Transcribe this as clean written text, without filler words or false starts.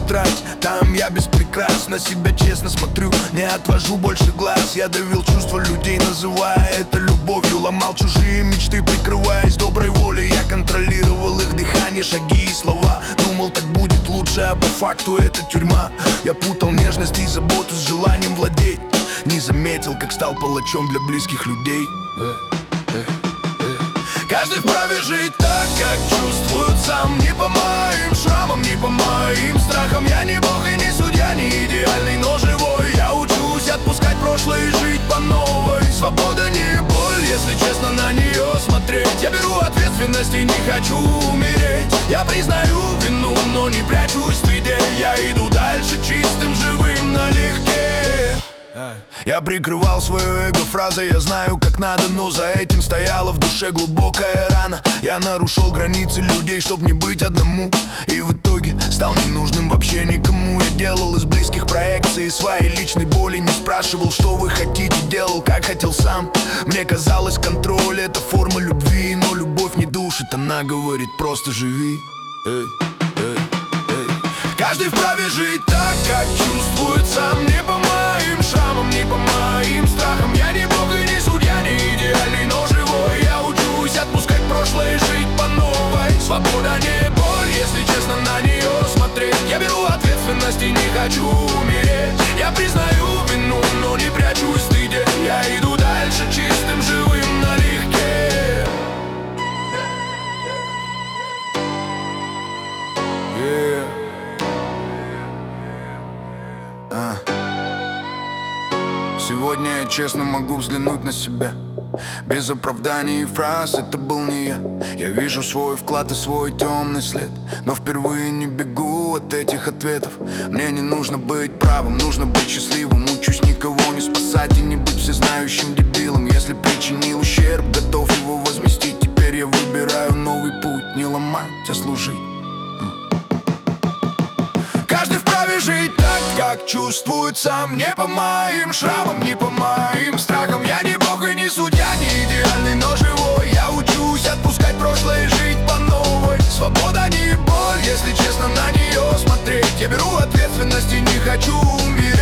тетрадь, там я без прикрас. На себя честно смотрю, не отвожу больше глаз. Я давил чувства людей, называя это любовью. Ломал чужие мечты, прикрываясь доброй волей. Я контролировал их дыхание, шаги и слова. Думал, так будет лучше, а по факту это тюрьма. Я путал нежность и заботу с желанием владеть. Не заметил, как стал палачом для близких людей. Каждый вправе жить так, как чувствует сам. Не по моим шрамам, не по моим страхам. Я не бог и не судья, не идеальный, но живой. Я учусь отпускать прошлое и жить по новой. Свобода не боль, если честно на нее смотреть. Я беру ответственность и не хочу умереть. Я признаю вину, но не прячусь в стыде. Я иду дальше чистым, живым, налегке. Я прикрывал свое эго фразой «я знаю, как надо», но за этим стояла в душе глубокая рана. Я нарушил границы людей, чтоб не быть одному, и в итоге стал ненужным вообще никому. Я делал из близких проекции своей личной боли. Не спрашивал, что вы хотите, делал, как хотел сам. Мне казалось, контроль — это форма любви, но любовь не душит, она говорит «просто живи». Каждый вправе жить так, как чувствует сам. Не по моим шрамам, не по моим страхам. Я не бог и не судья, не идеальный, но живой. Я учусь отпускать прошлое и жить по новой. Свобода не боль, если честно на нее смотреть. Я беру ответственность и не хочу умереть. Я признаю вину, но не прячусь в стыде. Я иду дальше чистым, живым, налегке. Сегодня я честно могу взглянуть на себя без оправданий и фраз, это был не я. Я вижу свой вклад и свой темный след, но впервые не бегу от этих ответов. Мне не нужно быть правым, нужно быть счастливым. Учусь никого не спасать и не быть всезнающим дебилом. Если причинил ущерб, готов его возместить. Теперь я выбираю новый путь, не ломать, а служить. Каждый вправе жить так, как чувствует сам. Не по моим шрамам, не по моим страхам. Я не бог и не судья, не идеальный, но живой. Я учусь отпускать прошлое и жить по новой. Свобода не боль, если честно на нее смотреть. Я беру ответственность и не хочу умереть.